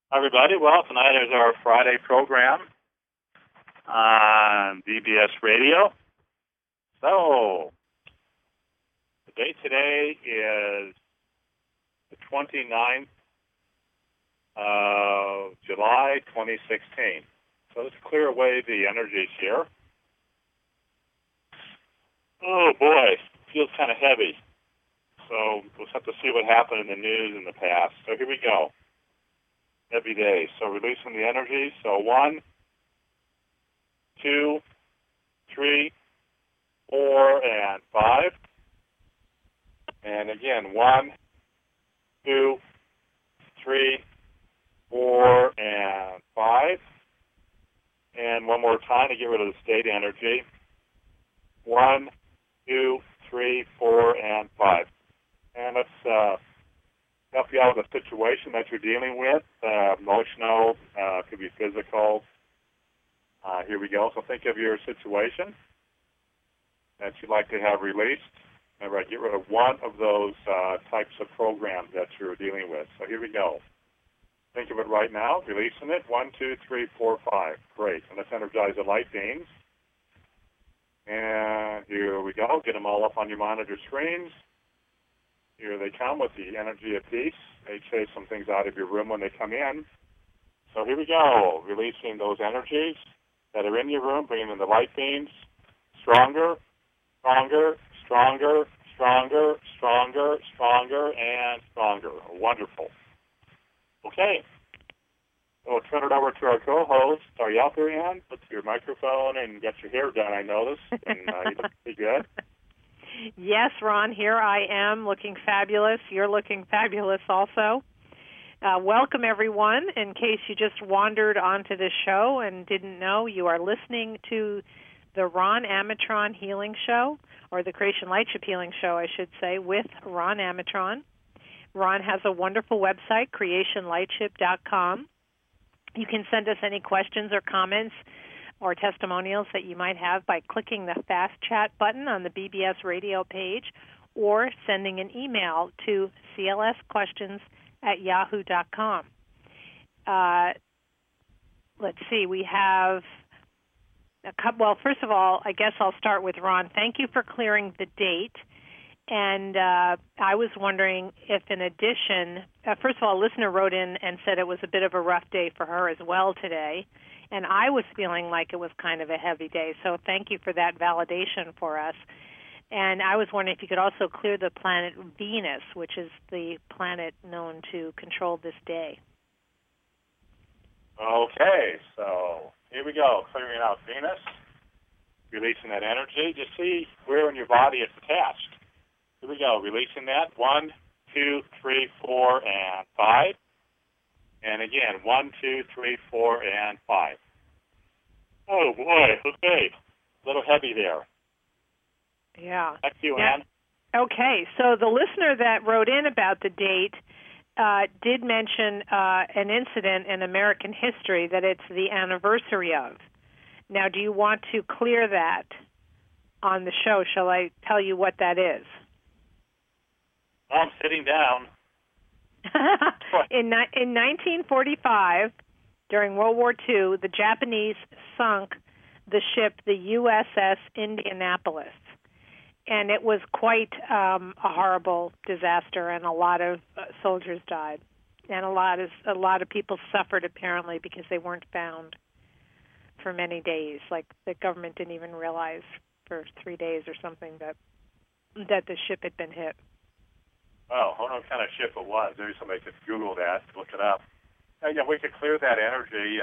Hi, everybody. Well, tonight is our Friday program on BBS Radio. So, the date today is the 29th of July, 2016. So let's clear away the energies here. Oh, boy. Feels kind of heavy. So we'll have to see what happened in the news in the past. So here we go. Heavy day. So releasing the energy. So 1, 2, 3, 4, and 5. And again, 1, 2, 3, 4, and 5. And one more time to get rid of the state energy. 1, 2, 3, 4, and 5. And let's help you out with the situation that you're dealing with, emotional, could be physical. Here we go. So think of your situation that you'd like to have released. Remember, get rid of one of those types of programs that you're dealing with. So here we go. Think of it right now, releasing it. 1, 2, 3, 4, 5. Great. And let's energize the light beams. And here we go. Get them all up on your monitor screens. Here they come with the energy of peace. They chase some things out of your room when they come in. So here we go. Releasing those energies that are in your room, bringing in the light beams. Stronger, stronger, stronger, stronger, stronger, stronger, and stronger. Wonderful. Okay. So we'll turn it over to our co-host. Are you out there, Ann? Put your microphone and get your hair done, I noticed. And you look pretty good. Yes, Ron, here I am looking fabulous. You're looking fabulous also. Welcome, everyone. In case you just wandered onto this show and didn't know, you are listening to the Ron Amatron Healing Show, or the Creation Lightship Healing Show, I should say, with Ron Amatron. Ron has a wonderful website, creationlightship.com. You can send us any questions or comments or testimonials that you might have by clicking the Fast Chat button on the BBS radio page or sending an email to clsquestions@yahoo.com. Let's see, we have a couple. Well, first of all, I guess I'll start with Ron. Thank you for clearing the date. And I was wondering if, in addition, first of all, a listener wrote in and said it was a bit of a rough day for her as well today. And I was feeling like it was kind of a heavy day, so thank you for that validation for us. And I was wondering if you could also clear the planet Venus, which is the planet known to control this day. Okay, so here we go. Clearing out Venus, releasing that energy. Just see where in your body it's attached. Here we go. Releasing that. 1, 2, 3, 4, and 5. And again, 1, 2, 3, 4, and 5. Oh, boy. Okay. A little heavy there. Yeah. Back to you, Ann. Okay. So the listener that wrote in about the date did mention an incident in American history that it's the anniversary of. Now, do you want to clear that on the show? Shall I tell you what that is? I'm sitting down. In 1945, during World War II, the Japanese sunk the ship, the USS Indianapolis. And it was quite a horrible disaster, and a lot of soldiers died. And a lot of people suffered, apparently, because they weren't found for many days. Like, the government didn't even realize for 3 days or something that the ship had been hit. Oh, I don't know what kind of ship it was. Maybe somebody could Google that, look it up. Yeah, we could clear that energy.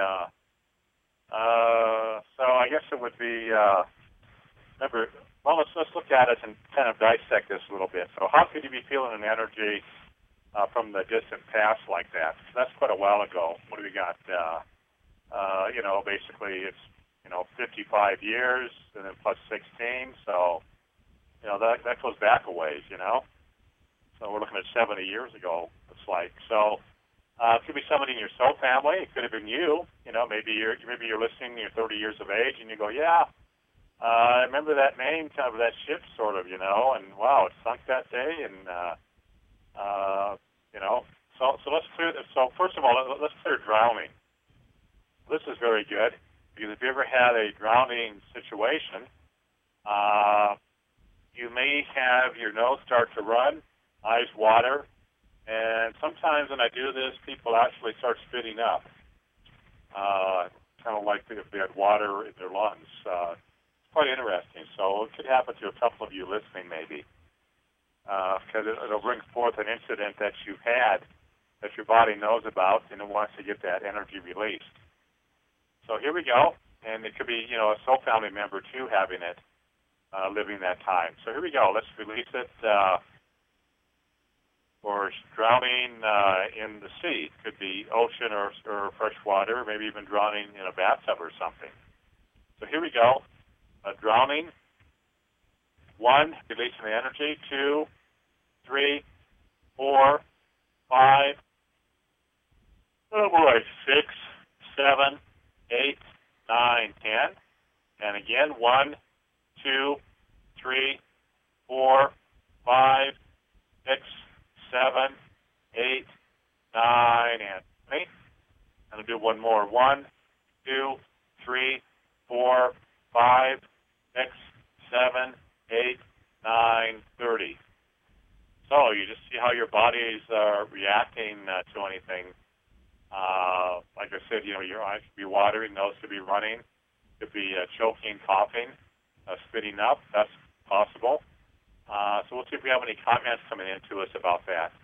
So I guess it would be, remember, well, let's look at it and kind of dissect this a little bit. So how could you be feeling an energy from the distant past like that? So that's quite a while ago. What do we got? Basically it's, 55 years and then plus 16. So, that goes back a ways, So we're looking at 70 years ago, it's like. So it could be somebody in your soul family. It could have been you. Maybe you're listening, you're 30 years of age, and you go, yeah, I remember that name, kind of that ship, sort of, and wow, it sunk that day, and, So let's clear this. So first of all, let's clear drowning. This is very good because if you ever had a drowning situation, you may have your nose start to run, eyes water, and sometimes when I do this, people actually start spitting up, kind of like if they had water in their lungs. It's quite interesting. So it could happen to a couple of you listening, maybe, because it'll bring forth an incident that you've had that your body knows about and it wants to get that energy released. So here we go, and it could be, a soul family member too having it, living that time. So here we go. Let's release it for drowning in the sea. Could be ocean or fresh water, maybe even drowning in a bathtub or something. So here we go. Drowning. 1, releasing the energy. 2, 3, 4, 5. Oh boy, 6, 7, 8, 9, 10. And again, 1, 2, 3, 4, 5, 6, 7, 8, 9, and 20. I'm going to do one more. 1, 2, 3, 4, 5, 6, 7, 8, 9, 30. So you just see how your bodies are reacting to anything. Like I said, your eyes could be watering, nose could be running, could be choking, coughing, spitting up. That's possible. So we'll see if we have any comments coming in to us about that.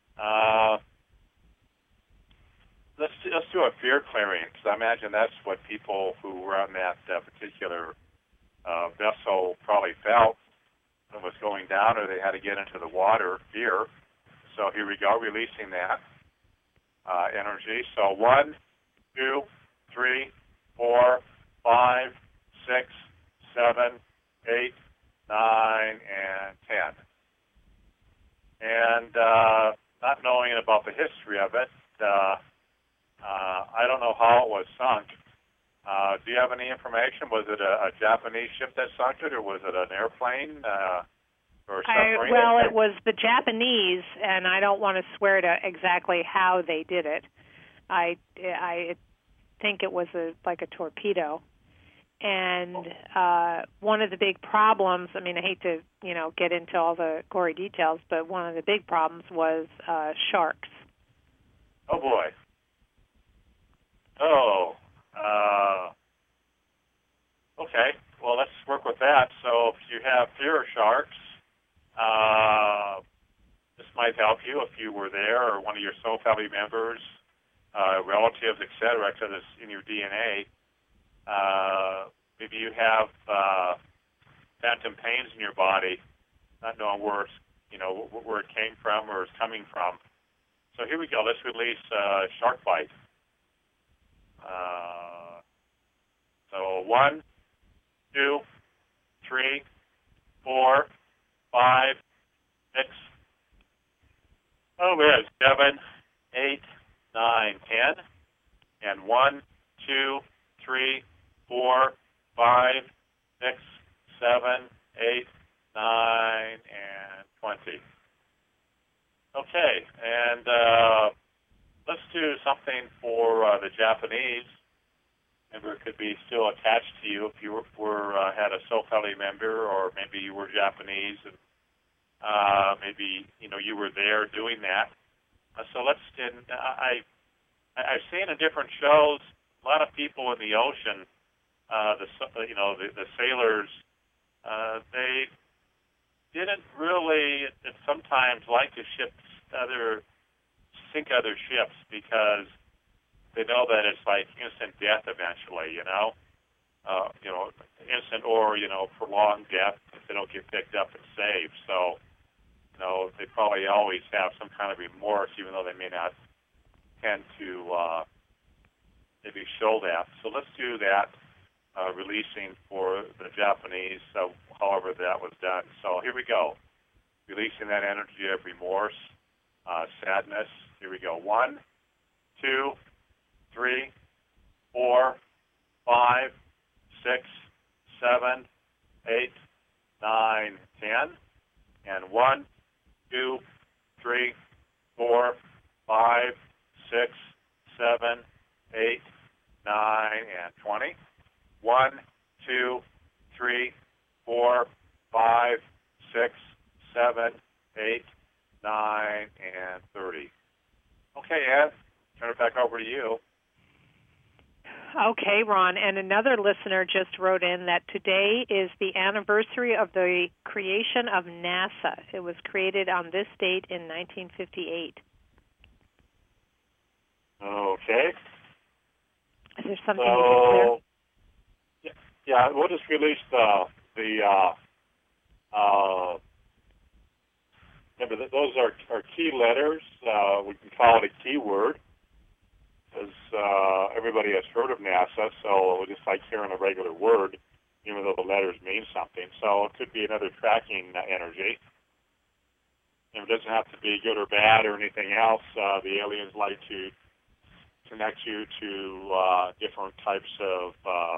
Let's do a fear clearing, because I imagine that's what people who were on that particular vessel probably felt when it was going down, or they had to get into the water. Fear. So here we go, releasing that energy. So 1, 2, 3, 4, 5, 6, 7, 8, 9, and 10. And not knowing about the history of it, I don't know how it was sunk. Do you have any information? Was it a Japanese ship that sunk it, or was it an airplane or submarine? Well, it was the Japanese, and I don't want to swear to exactly how they did it. I think it was like a torpedo. And one of the big problems, I hate to, get into all the gory details, but one of the big problems was sharks. Oh, boy. Oh, okay. Well, let's work with that. So if you have fear of sharks, this might help you if you were there, or one of your soul family members, relatives, etc., because it's in your DNA. Maybe you have phantom pains in your body, not knowing where it came from or is coming from. So here we go. Let's release shark bite. So 1, 2, 3, 4, 5, 6. Oh, we have 7, 8, 9, 10, and 1, 2, 3, 4, 5, 6, 7, 8, 9, and 20. Okay, and let's do something for the Japanese. Member could be still attached to you if you had a soul family member, or maybe you were Japanese, and maybe you were there doing that. So I've seen in different shows a lot of people in the ocean. The sailors, they didn't really sometimes like to sink other ships, because they know that it's like instant death eventually, instant or, prolonged death if they don't get picked up and saved. So, they probably always have some kind of remorse, even though they may not tend to maybe show that. So let's do that, releasing for the Japanese, however that was done. So here we go. Releasing that energy of remorse, sadness. Here we go. 1, 2, 3, 4, 5, 6, 7, 8, 9, 10. And 1, 2, 3, 4, 5, 8, 9, and 30. Okay, Ed, turn it back over to you. Okay, Ron, and another listener just wrote in that today is the anniversary of the creation of NASA. It was created on this date in 1958. Okay. Is there something you can clear? Yeah, we'll just release remember, those are key letters. We can call it a keyword, because everybody has heard of NASA, so just like hearing a regular word, even though the letters mean something. So it could be another tracking energy. And it doesn't have to be good or bad or anything else. The aliens like to connect you to different types of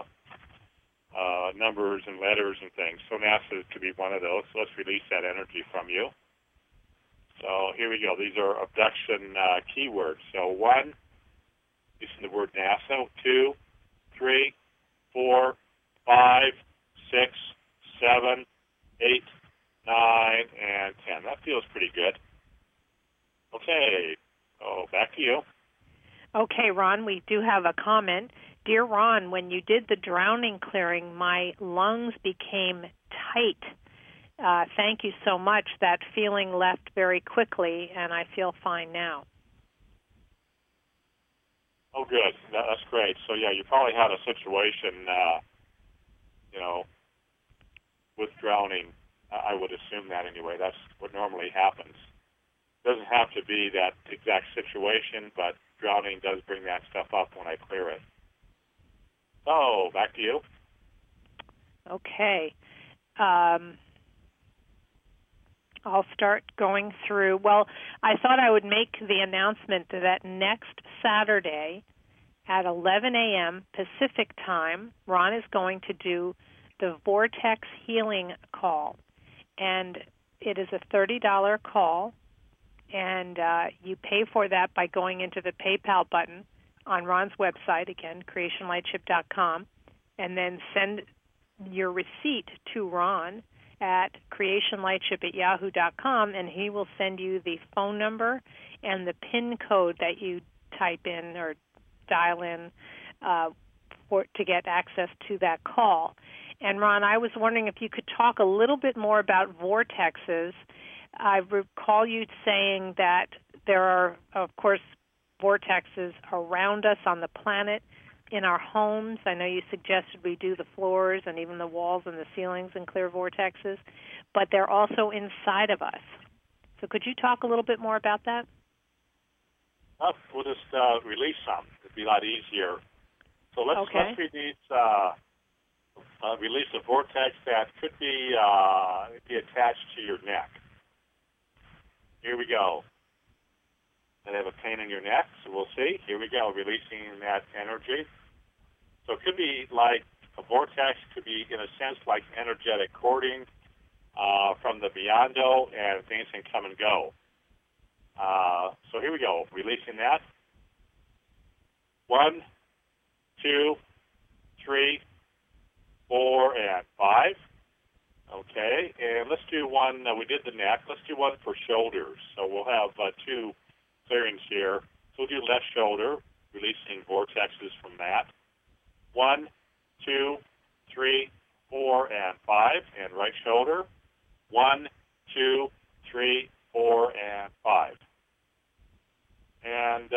numbers and letters and things. So NASA could be one of those. So let's release that energy from you. So here we go. These are abduction keywords. So 1, using the word NASA. 2, 3, 4, 5, 6, 7, 8, 9, and 10. That feels pretty good. Okay. So back to you. Okay, Ron, we do have a comment. Dear Ron, when you did the drowning clearing, my lungs became tight. Thank you so much. That feeling left very quickly, and I feel fine now. Oh, good. That's great. So, yeah, you probably had a situation, with drowning. I would assume that anyway. That's what normally happens. It doesn't have to be that exact situation, but drowning does bring that stuff up when I clear it. So, back to you. Okay. I'll start going through. Well, I thought I would make the announcement that next Saturday at 11 a.m. Pacific time, Ron is going to do the Vortex Healing Call. And it is a $30 call, and you pay for that by going into the PayPal button on Ron's website, again, creationlightship.com, and then send your receipt to Ron at creationlightship@yahoo.com, and he will send you the phone number and the PIN code that you type in or dial in to get access to that call. And, Ron, I was wondering if you could talk a little bit more about vortexes. I recall you saying that there are, of course, vortexes around us on the planet, in our homes. I know you suggested we do the floors and even the walls and the ceilings in clear vortexes, but they're also inside of us. So could you talk a little bit more about that? We'll just release some. It'd be a lot easier. So let's release a vortex that could be attached to your neck. Here we go. And have a pain in your neck, so we'll see. Here we go, releasing that energy. So it could be like a vortex, could be in a sense like energetic cording from the Beyando, and things can come and go. So here we go, releasing that. 1, 2, 3, 4, and 5. Okay, and let's do one. We did the neck. Let's do one for shoulders. So we'll have 2 clearings here. So we'll do left shoulder, releasing vortexes from that. 1, 2, 3, 4, and 5. And right shoulder. 1, 2, 3, 4, and 5. And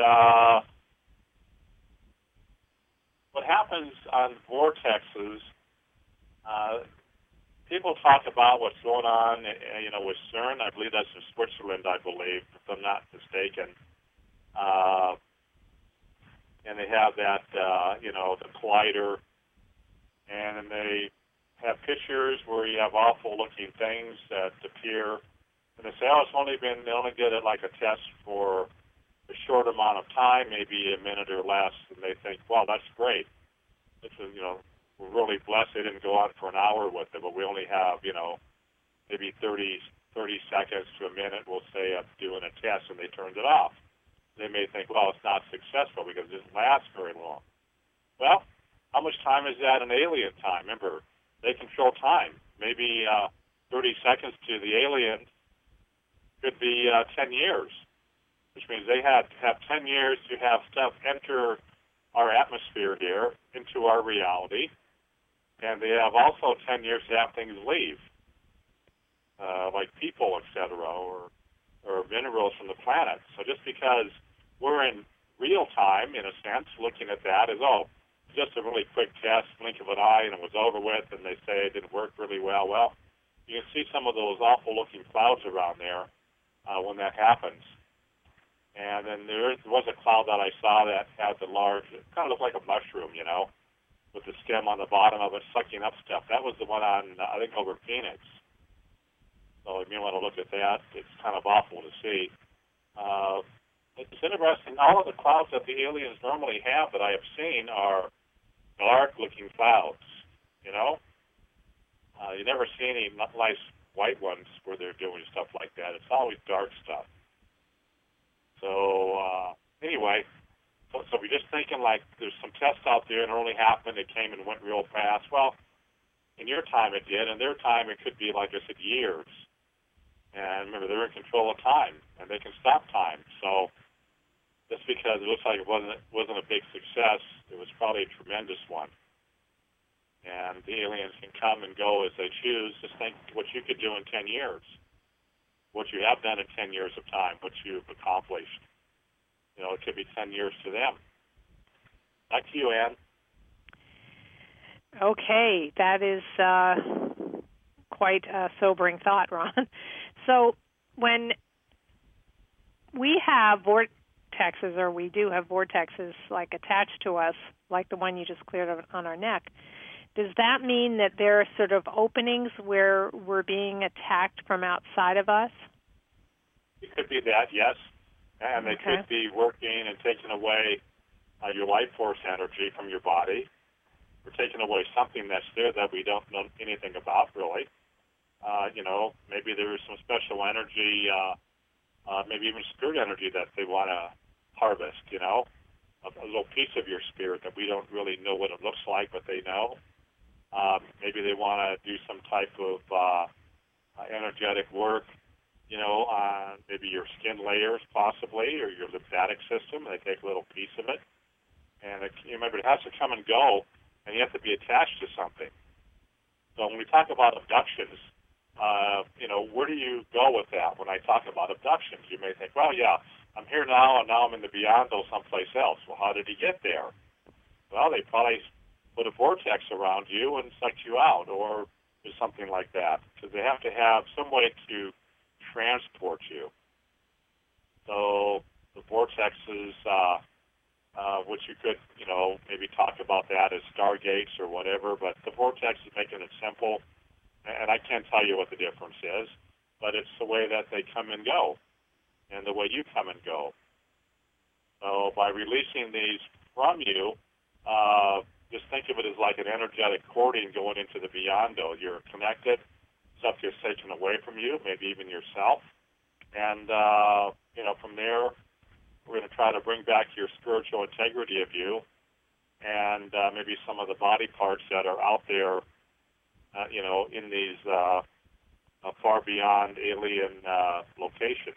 what happens on vortexes, people talk about what's going on, with CERN. I believe that's in Switzerland, if I'm not mistaken. And they have that, the collider, and they have pictures where you have awful-looking things that appear, and they say, they only did it like a test for a short amount of time, maybe a minute or less, and they think, wow, that's great. This is, we're really blessed they didn't go on for an hour with it, but we only have, maybe 30 seconds to a minute, we'll say, of doing a test, and they turned it off. They may think, well, it's not successful because it doesn't last very long. Well, how much time is that in alien time? Remember, they control time. Maybe 30 seconds to the alien could be 10 years, which means they have 10 years to have stuff enter our atmosphere here into our reality, and they have also 10 years to have things leave, like people, etc., or minerals from the planet. So just because we're in real time, in a sense, looking at that as, just a really quick test, blink of an eye, and it was over with, and they say it didn't work really well. Well, you can see some of those awful-looking clouds around there when that happens. And then there was a cloud that I saw that had the large, it kind of looked like a mushroom, with the stem on the bottom of it sucking up stuff. That was the one on, I think, over Phoenix. So if you want to look at that, it's kind of awful to see. It's interesting. All of the clouds that the aliens normally have that I have seen are dark-looking clouds, You never see any nice white ones where they're doing stuff like that. It's always dark stuff. So anyway, so we're just thinking like there's some tests out there and it only happened, it came and went real fast. Well, in your time it did, in their time it could be, like I said, years. And remember, they're in control of time, and they can stop time. So just because it looks like it wasn't a big success, it was probably a tremendous one. And the aliens can come and go as they choose. Just think what you could do in 10 years, what you have done in 10 years of time, what you've accomplished. It could be 10 years to them. Back to you, Ann. Okay, that is quite a sobering thought, Ron. So when we have vortexes, or we do have vortexes like attached to us, like the one you just cleared on our neck, does that mean that there are sort of openings where we're being attacked from outside of us? It could be that, yes. And they could be working and taking away your life force energy from your body. We're taking away something that's there that we don't know anything about, really. Maybe there's some special energy, maybe even spirit energy that they want to harvest, a little piece of your spirit that we don't really know what it looks like, but they know. Maybe they want to do some type of energetic work, on maybe your skin layers possibly, or your lymphatic system. They take a little piece of it. And remember, it has to come and go, and you have to be attached to something. So when we talk about abductions, where do you go with that when I talk about abductions? You may think, well, yeah, I'm here now, and now I'm in the beyond-o someplace else. Well, how did he get there? Well, they probably put a vortex around you and sucked you out, or something like that, because they have to have some way to transport you. So the vortexes, which you could, maybe talk about that as stargates or whatever, but the vortex is making it simple, and I can't tell you what the difference is, but it's the way that they come and go, and the way you come and go. So by releasing these from you, just think of it as like an energetic cording going into the beyond-o. You're connected, stuff gets taken away from you, maybe even yourself, and, from there, we're going to try to bring back your spiritual integrity of you, and maybe some of the body parts that are out there, in these far beyond alien locations.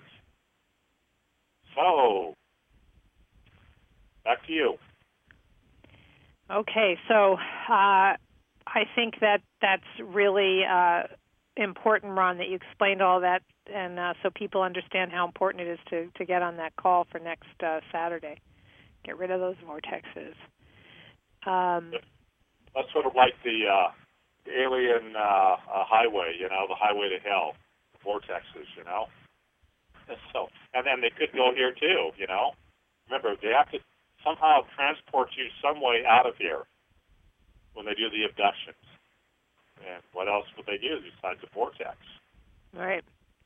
So, back to you. Okay, so I think that's really important, Ron, that you explained all that, and so people understand how important it is to get on that call for next Saturday. Get rid of those vortexes. That's sort of like the alien highway, the highway to hell, the vortexes, So, and then they could go here too, Remember, they have to somehow transport you some way out of here when they do the abductions. And what else would they do besides the vortex? Right.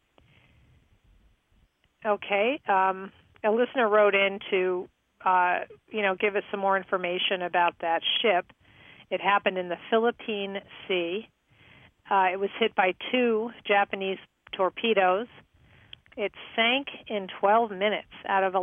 Okay. A listener wrote in to, give us some more information about that ship. It happened in the Philippine Sea. It was hit by 2 Japanese torpedoes. It sank in 12 minutes. Out of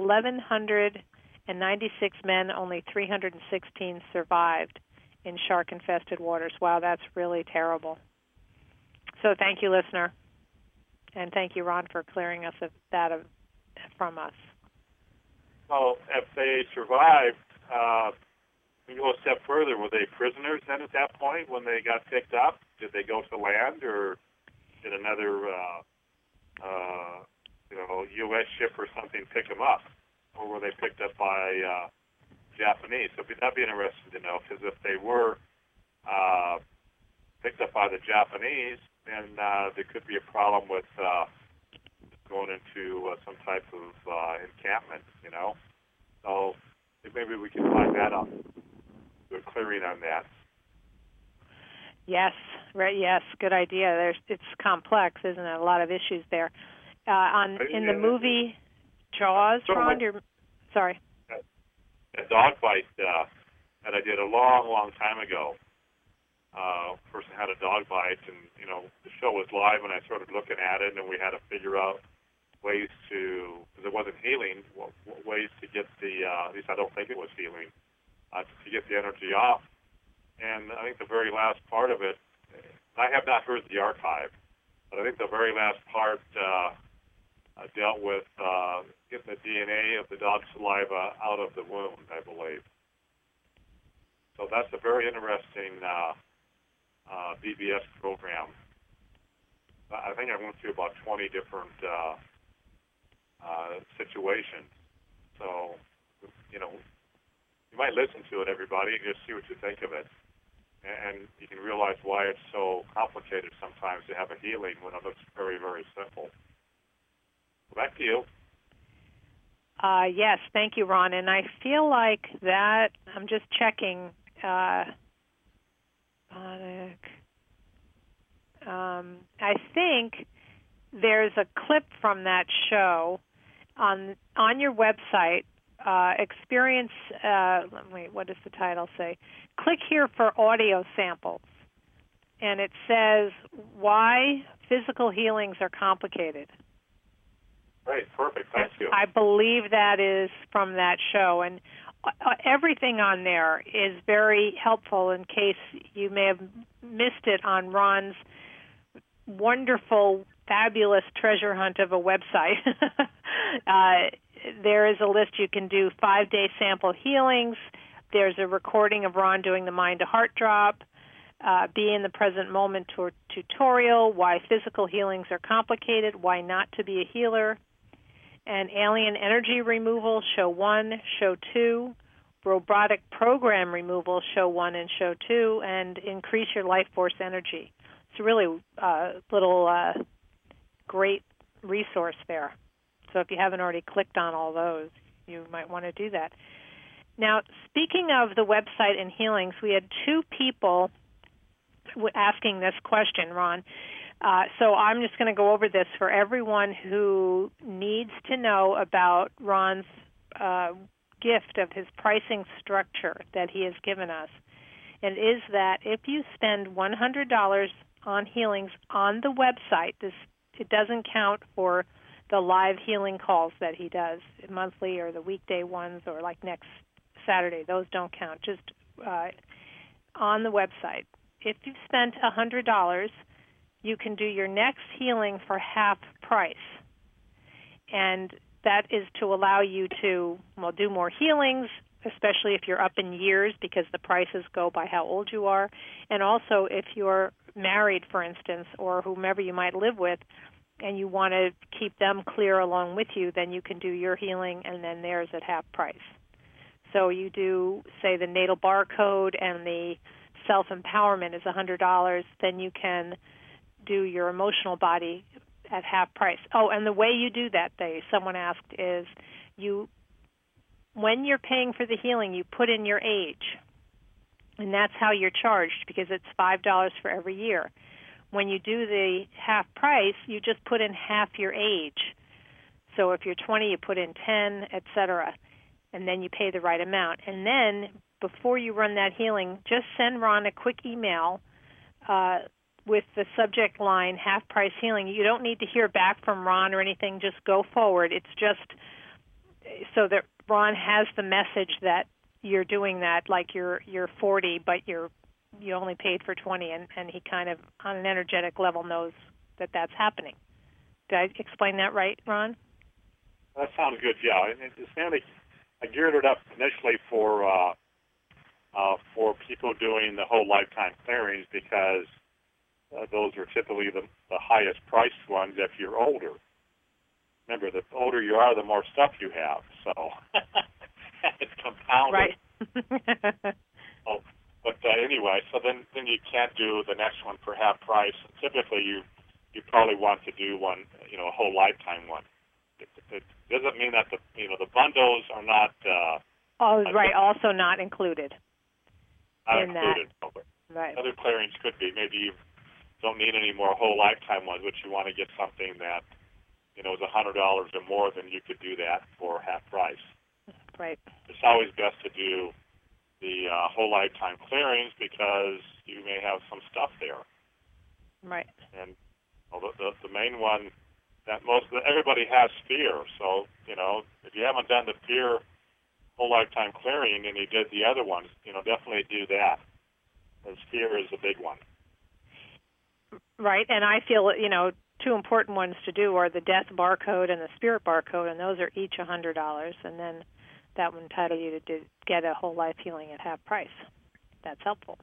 1,196 men, only 316 survived in shark-infested waters. Wow, that's really terrible. So thank you, listener. And thank you, Ron, for clearing us of that from us. So if they survived, we go a step further. Were they prisoners then at that point when they got picked up? Did they go to land, or did another, U.S. ship or something pick them up, or were they picked up by Japanese? So that'd be interesting to know, because if they were picked up by the Japanese, then there could be a problem with going into some type of encampment, So maybe we can find that out. Do a clearing on that. Yes, right. Yes, good idea. It's complex, isn't it? A lot of issues there. In the movie Jaws, Ron, sorry. A dog fight that I did a long, long time ago. Person had a dog bite, and the show was live, and I started looking at it, and we had to figure out ways to, because it wasn't healing, ways to get at least I don't think it was healing, to get the energy off. And I think the very last part of it, I have not heard the archive, but I think the very last part dealt with getting the DNA of the dog's saliva out of the wound, I believe. So that's a very interesting BBS program. I think I went through about 20 different situations. So, you might listen to it, everybody, and just see what you think of it. And you can realize why it's so complicated sometimes to have a healing when it looks very, very simple. Back to you. Yes, thank you, Ron. And I feel like that, I'm just checking, I think there's a clip from that show on your website. Experience, what does the title say? Click here for audio samples. And it says, why physical healings are complicated. Right, perfect. Thank you. I believe that is from that show. And everything on there is very helpful in case you may have missed it on Ron's wonderful, fabulous treasure hunt of a website. There is a list. You can do 5-day sample healings. There's a recording of Ron doing the mind to heart drop, be in the present moment tutorial, why physical healings are complicated, why not to be a healer, and alien energy removal, show 1, show 2, robotic program removal, show 1 and show 2, and increase your life force energy. It's a really little great resource there. So if you haven't already clicked on all those, you might want to do that. Now, speaking of the website and healings, we had 2 people asking this question, Ron. So I'm just going to go over this for everyone who needs to know about Ron's gift of his pricing structure that he has given us. And is that if you spend $100 on healings on the website, it doesn't count for the live healing calls that he does monthly or the weekday ones or like next Saturday. Those don't count, just on the website. If you've spent $100, you can do your next healing for half price. And that is to allow you to, do more healings, especially if you're up in years because the prices go by how old you are. And also if you're married, for instance, or whomever you might live with, and you want to keep them clear along with you, then you can do your healing and then theirs at half price. So you do, say, the natal barcode and the self-empowerment is $100, then you can do your emotional body at half price. Oh, and the way you do that, someone asked, is when you're paying for the healing, you put in your age, and that's how you're charged because it's $5 for every year. When you do the half price, you just put in half your age. So if you're 20, you put in 10, etc., and then you pay the right amount. And then before you run that healing, just send Ron a quick email with the subject line, half price healing. You don't need to hear back from Ron or anything. Just go forward. It's just so that Ron has the message that you're doing that, like you're 40, but you only paid for 20, and he kind of, on an energetic level, knows that that's happening. Did I explain that right, Ron? That sounds good. Yeah, and it's mainly I geared it up initially for people doing the whole lifetime clearings because those are typically the highest priced ones if you're older. Remember, the older you are, the more stuff you have. So it's compounded. Right. Oh, but anyway, so then you can't do the next one for half price. Typically, you probably want to do one, a whole lifetime one. It doesn't mean that the bundles are not. Right. Also not included. Not in included. That. Right. Other clearings could be. Maybe you don't need any more whole lifetime ones, but you want to get something that is $100 or more, then you could do that for half price. Right. It's always best to do the whole lifetime clearings because you may have some stuff there. Right. And the main one that everybody has fear. So if you haven't done the fear whole lifetime clearing and you did the other ones, definitely do that. Because fear is a big one. Right, and I feel two important ones to do are the death barcode and the spirit barcode, and those are each $100, and then that will entitle you to get a whole life healing at half price. That's helpful.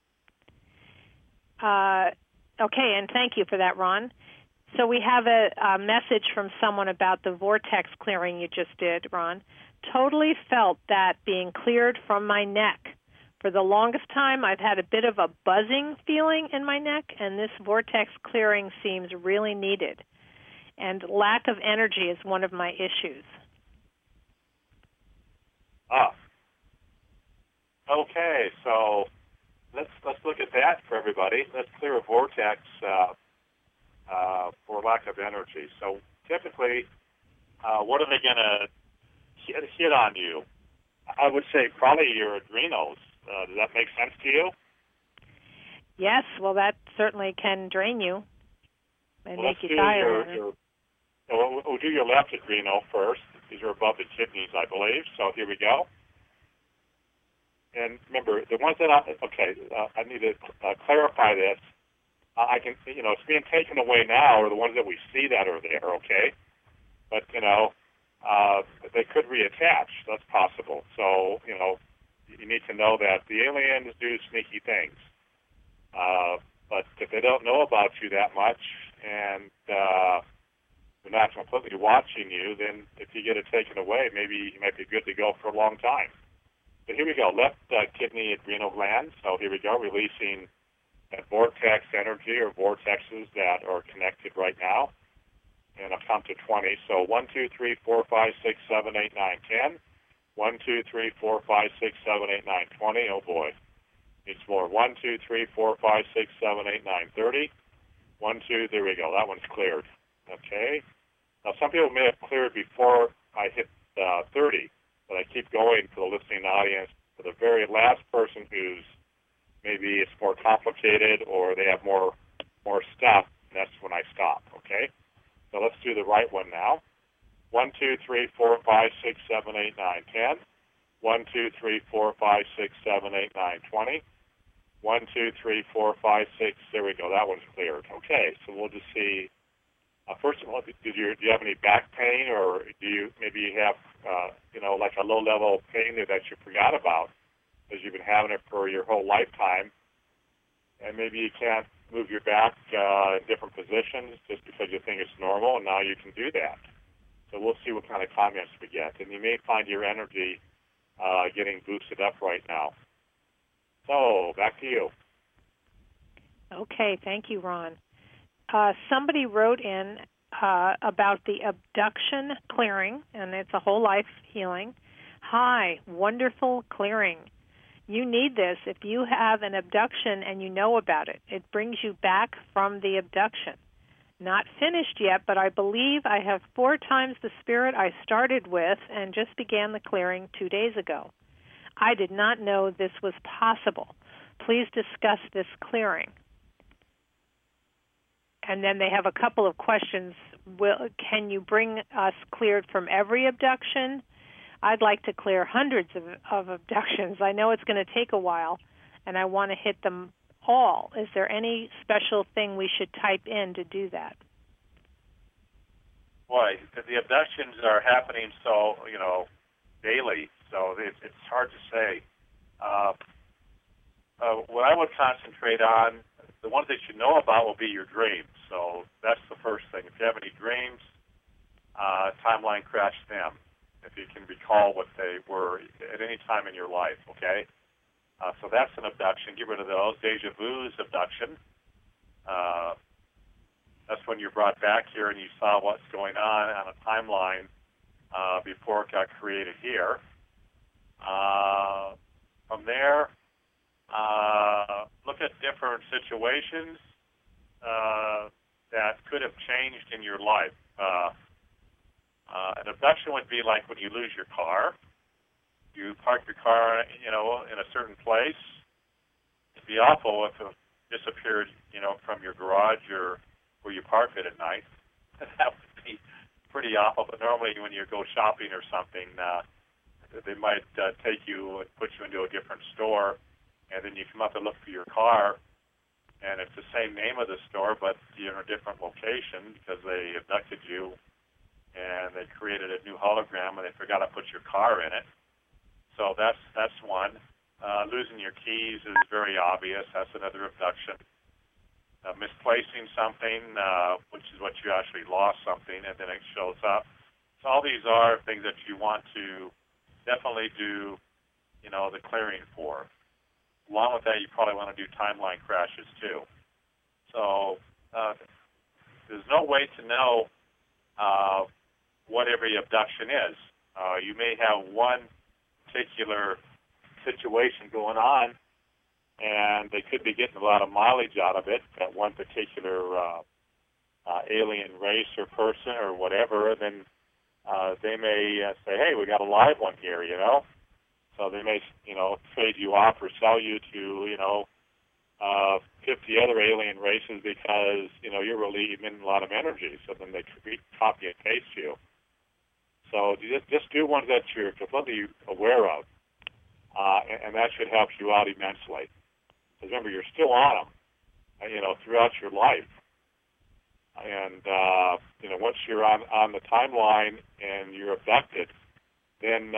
Okay, and thank you for that, Ron. So we have a message from someone about the vortex clearing you just did, Ron. Totally felt that being cleared from my neck. For the longest time, I've had a bit of a buzzing feeling in my neck, and this vortex clearing seems really needed. And lack of energy is one of my issues. Okay, so let's look at that for everybody. Let's clear a vortex for lack of energy. So typically, what are they going to hit on you? I would say probably your adrenals. Does that make sense to you? Yes, well, that certainly can drain you and make you tired. We'll do your left adrenal first. These are above the kidneys, I believe. So here we go. And remember, the ones that I need to clarify this. I can, it's being taken away now, are the ones that we see that are there, okay? But, they could reattach. That's possible. So, you need to know that the aliens do sneaky things. But if they don't know about you that much and they're not completely watching you, then if you get it taken away, maybe you might be good to go for a long time. So here we go, left kidney adrenal gland. So here we go, releasing that vortex energy or vortexes that are connected right now. And I'll count to 20. So 1, 2, 3, 4, 5, 6, 7, 8, 9, 10. 1, 2, 3, 4, 5, 6, 7, 8, 9, 20. Oh, boy. Needs more. 1, 2, 3, 4, 5, 6, 7, 8, 9, 30. 1, 2, there we go. That one's cleared. Okay. Now, some people may have cleared before I hit 30, but I keep going for the listening audience. For the very last person who's maybe it's more complicated or they have more stuff, that's when I stop, okay? So let's do the right one now. 1, 2, 3, 4, 5, 6, 7, 8, 9, 10. 1, 2, 3, 4, 5, 6, 7, 8, 9, 20. 1, 2, 3, 4, 5, 6. There we go. That one's cleared. Okay, so we'll just see. First of all, do you have any back pain, or do you have like a low-level pain that you forgot about because you've been having it for your whole lifetime, and maybe you can't move your back in different positions just because you think it's normal, and now you can do that. So we'll see what kind of comments we get, and you may find your energy getting boosted up right now. So back to you. Okay, thank you, Ron. Somebody wrote in about the abduction clearing, and it's a whole life healing. Hi, wonderful clearing. You need this if you have an abduction and you know about it. It brings you back from the abduction. Not finished yet, but I believe I have 4 times the spirit I started with and just began the clearing 2 days ago. I did not know this was possible. Please discuss this clearing. And then they have a couple of questions. Can you bring us cleared from every abduction? I'd like to clear hundreds of abductions. I know it's going to take a while, and I want to hit them all. Is there any special thing we should type in to do that? boy, the abductions are happening so, daily, so it's hard to say. Uh, what I would concentrate on, the ones that you know about will be your dreams. So that's the first thing. If you have any dreams, timeline crash them. If you can recall what they were at any time in your life, okay? So that's an abduction. Get rid of those. Deja vu is abduction. That's when you're brought back here and you saw what's going on a timeline before it got created here. From there, look at different situations that could have changed in your life. An abduction would be like when you lose your car. You park your car, in a certain place. It'd be awful if it disappeared, from your garage or where you park it at night. That would be pretty awful. But normally when you go shopping or something, they might take you and put you into a different store, and then you come up and look for your car, and it's the same name of the store, but you're in a different location because they abducted you, and they created a new hologram, and they forgot to put your car in it. So that's one. Losing your keys is very obvious. That's another abduction. Misplacing something, which is what you actually lost something, and then it shows up. So all these are things that you want to definitely do, the clearing for. Along with that, you probably want to do timeline crashes too. So there's no way to know what every abduction is. You may have one particular situation going on, and they could be getting a lot of mileage out of it, that one particular alien race or person or whatever, and then they may say, hey, we got a live one here, So they may, trade you off or sell you to, 50 other alien races because, you're really emitting a lot of energy. So then they copy and paste you. So just do ones that you're completely aware of, and that should help you out immensely. Because remember, you're still on them, throughout your life. And, once you're on the timeline and you're abducted, then,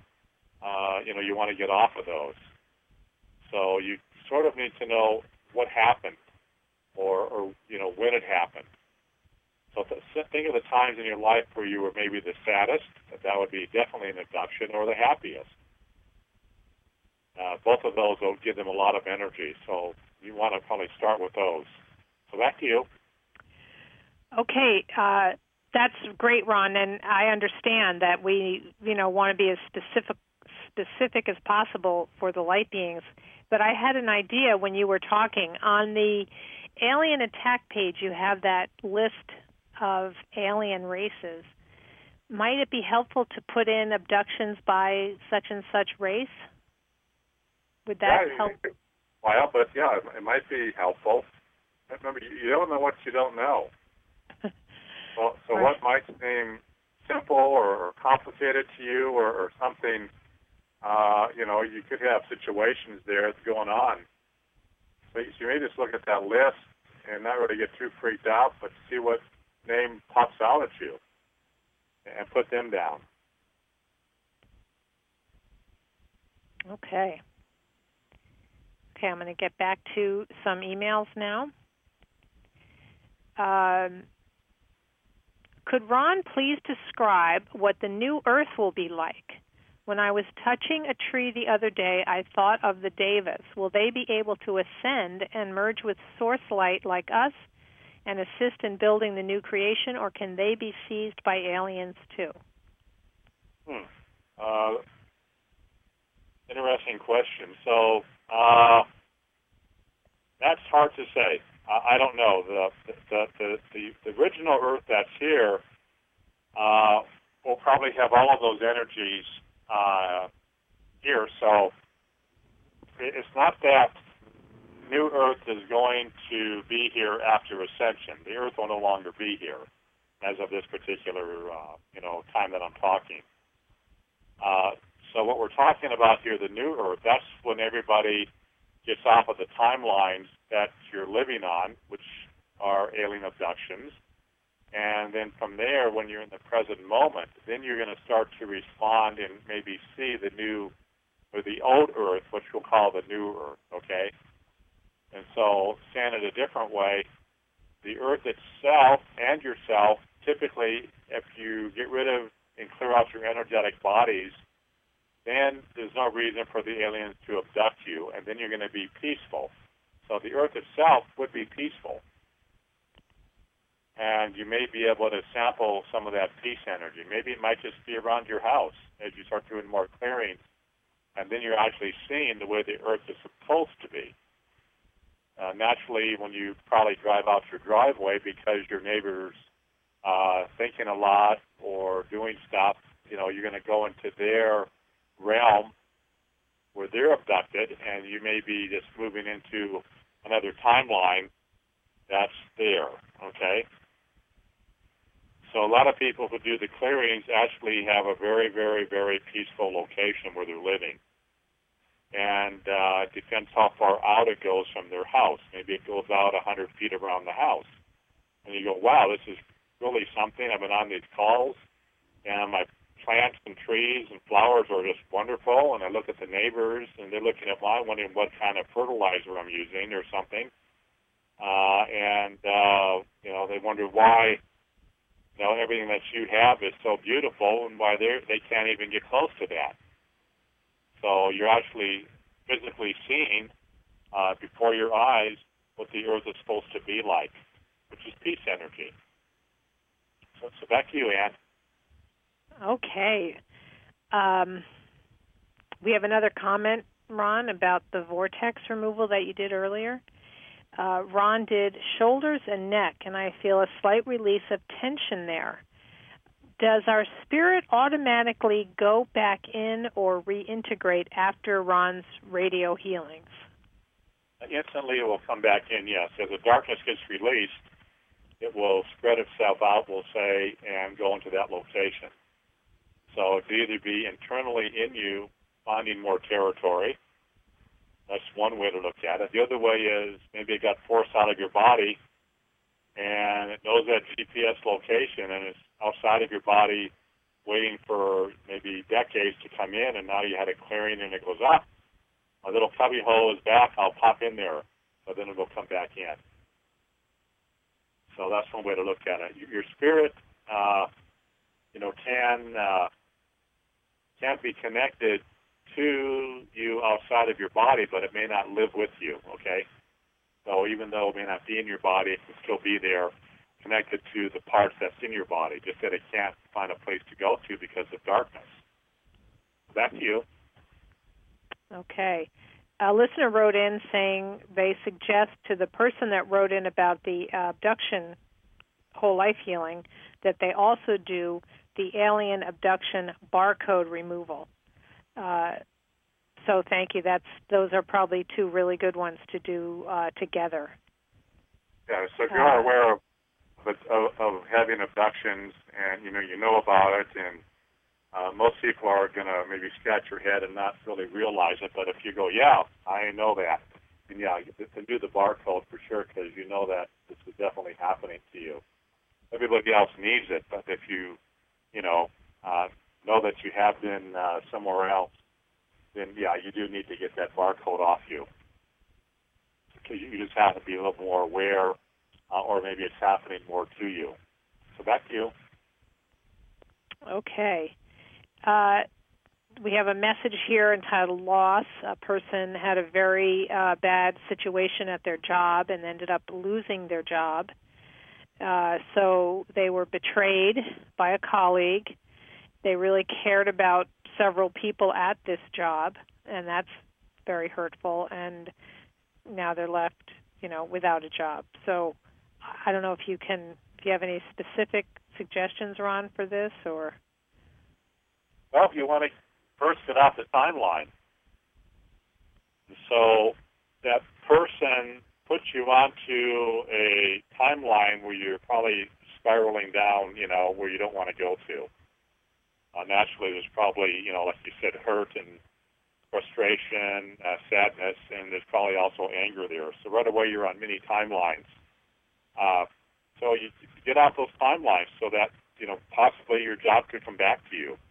you want to get off of those. So you sort of need to know what happened or when it happened. So think of the times in your life where you were maybe the saddest. That would be definitely an abduction, or the happiest. Both of those will give them a lot of energy. So you want to probably start with those. So back to you. Okay. That's great, Ron, and I understand that we, want to be as specific as possible for the light beings. But I had an idea when you were talking. On the alien attack page, you have that list of alien races. Might it be helpful to put in abductions by such and such race? Would that help? Well, but it might be helpful. Remember, you don't know what you don't know. So right. What might seem simple or complicated to you or something, you could have situations there that's going on. So you may just look at that list and not really get too freaked out, but see what name pops out at you and put them down. Okay. Okay, I'm going to get back to some emails now. Could Ron please describe what the new Earth will be like? When I was touching a tree the other day, I thought of the Devas. Will they be able to ascend and merge with source light like us and assist in building the new creation, or can they be seized by aliens too? Interesting question. So that's hard to say. I don't know. The original Earth that's here will probably have all of those energies here. So it's not that new Earth is going to be here after ascension. The Earth will no longer be here as of this particular time that I'm talking. So what we're talking about here, the new Earth, that's when everybody gets off of the timelines that you're living on, which are alien abductions, And then from there, when you're in the present moment, then you're going to start to respond and maybe see the new, or the old Earth, which we'll call the new Earth, okay? And so, saying it a different way, the Earth itself and yourself, typically, if you get rid of and clear out your energetic bodies, then there's no reason for the aliens to abduct you, and then you're going to be peaceful. So the Earth itself would be peaceful. And you may be able to sample some of that peace energy. Maybe it might just be around your house as you start doing more clearings, and then you're actually seeing the way the Earth is supposed to be. Naturally, when you probably drive out your driveway because your neighbor's thinking a lot or doing stuff, you're going to go into their realm where they're abducted, and you may be just moving into another timeline that's there, okay? So a lot of people who do the clearings actually have a very, very, very peaceful location where they're living. And it depends how far out it goes from their house. Maybe it goes out 100 feet around the house. And you go, wow, this is really something. I've been on these calls, and my plants and trees and flowers are just wonderful. And I look at the neighbors, and they're looking at mine, wondering what kind of fertilizer I'm using or something. They wonder why, everything that you have is so beautiful, and why they can't even get close to that. So you're actually physically seeing before your eyes what the Earth is supposed to be like, which is peace energy. So back to you, Ann. Okay. We have another comment, Ron, about the vortex removal that you did earlier. Ron did shoulders and neck, and I feel a slight release of tension there. Does our spirit automatically go back in or reintegrate after Ron's radio healings? Instantly it will come back in, yes. As the darkness gets released, it will spread itself out, we'll say, and go into that location. So it could either be internally in you, finding more territory. That's one way to look at it. The other way is maybe it got forced out of your body, and it knows that GPS location, and it's outside of your body waiting for maybe decades to come in, and now you had a clearing and it goes up. A little cubby hole is back, I'll pop in there, so then it will come back in. So that's one way to look at it. Your spirit, can be connected to you outside of your body, but it may not live with you, okay? So even though it may not be in your body, it can still be there, connected to the parts that's in your body, just that it can't find a place to go to because of darkness. Back to you. Okay. A listener wrote in saying they suggest to the person that wrote in about the abduction whole life healing that they also do the alien abduction barcode removal. So thank you. Those are probably two really good ones to do together. Yeah, so if you are aware of having abductions and you know about it, and most people are going to maybe scratch your head and not really realize it, but if you go, yeah, I know that, then yeah, you can do the barcode for sure because you know that this is definitely happening to you. Everybody else needs it, but if you know that you have been somewhere else, then yeah, you do need to get that barcode off you. Because you just have to be a little more aware, or maybe it's happening more to you. So back to you. Okay. We have a message here entitled Loss. A person had a very bad situation at their job and ended up losing their job. So they were betrayed by a colleague. They really cared about several people at this job, and that's very hurtful. And now they're left, without a job. So I don't know if you have any specific suggestions, Ron, for this, or? Well, if you want to first get off the timeline. So that person puts you onto a timeline where you're probably spiraling down, where you don't want to go to. Naturally, there's probably, like you said, hurt and frustration, sadness, and there's probably also anger there. So right away, you're on many timelines. So you get off those timelines so that, possibly your job could come back to you.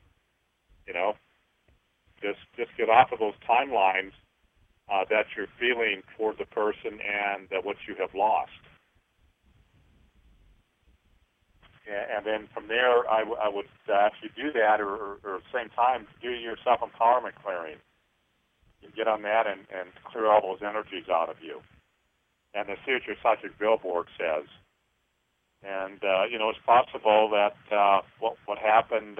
Just get off of those timelines that you're feeling toward the person and what you have lost. And then from there, I would actually do that, or at the same time, do your self-empowerment clearing. You get on that and clear all those energies out of you. And then see what your psychic billboard says. And, it's possible that what happened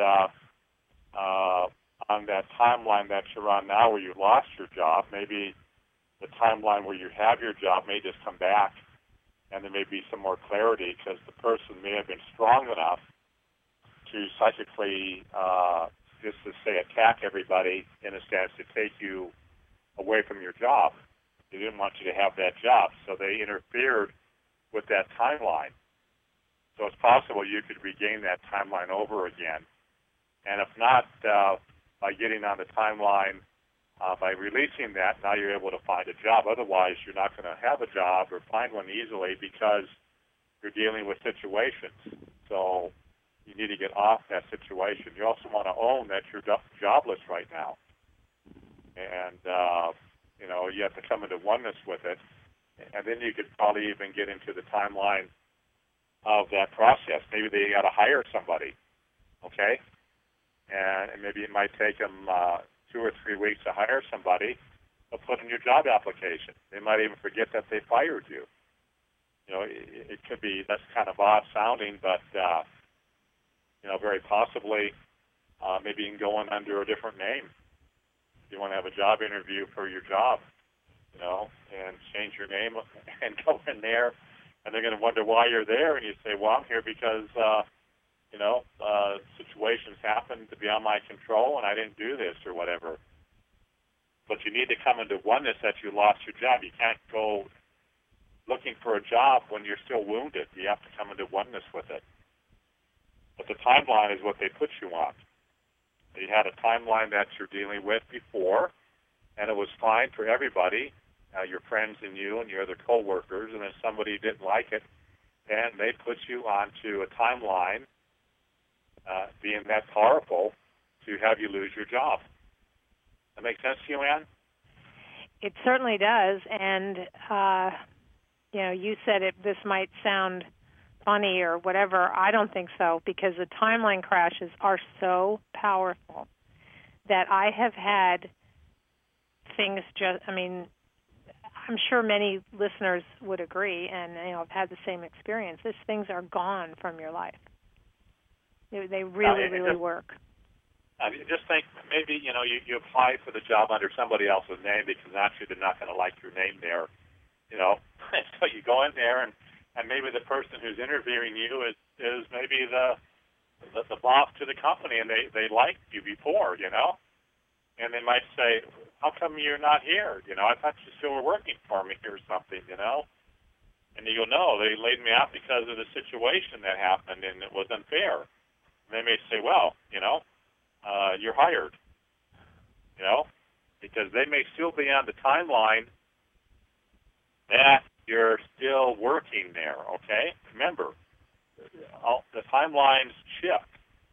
on that timeline that you're on now where you lost your job, maybe the timeline where you have your job may just come back, and there may be some more clarity because the person may have been strong enough to psychically, just to say, attack everybody, in a sense, to take you away from your job. They didn't want you to have that job, so they interfered with that timeline. So it's possible you could regain that timeline over again. And if not, by getting on the timeline, by releasing that, now you're able to find a job. Otherwise, you're not going to have a job or find one easily because you're dealing with situations. So you need to get off that situation. You also want to own that you're jobless right now. And, you have to come into oneness with it. And then you could probably even get into the timeline of that process. Maybe they got to hire somebody, okay? And maybe it might take them 2 or 3 weeks to hire somebody to put in your job application. They might even forget that they fired you. It could be, that's kind of odd sounding, but, very possibly maybe you can go in under a different name. You want to have a job interview for your job, and change your name and go in there, and they're going to wonder why you're there, and you say, well, I'm here because, situations happened to be on my control, and I didn't do this or whatever. But you need to come into oneness that you lost your job. You can't go looking for a job when you're still wounded. You have to come into oneness with it. But the timeline is what they put you on. You had a timeline that you're dealing with before, and it was fine for everybody, your friends and you and your other coworkers, and then somebody didn't like it, and they put you onto a timeline being that powerful to have you lose your job. That make sense to you, Ann? It certainly does, and you said this might sound funny or whatever. I don't think so, because the timeline crashes are so powerful that I have had things I'm sure many listeners would agree, and I've had the same experience. These things are gone from your life. They really work. Just think, maybe you apply for the job under somebody else's name because naturally they're not going to like your name there. So you go in there and maybe the person who's interviewing you is maybe the boss to the company, and they liked you before, and they might say, how come you're not here? I thought you still were working for me or something, And you go, no, they laid me out because of the situation that happened, and it was unfair. And they may say, well, you're hired, because they may still be on the timeline that you're still working there, okay? Remember, the timelines shift.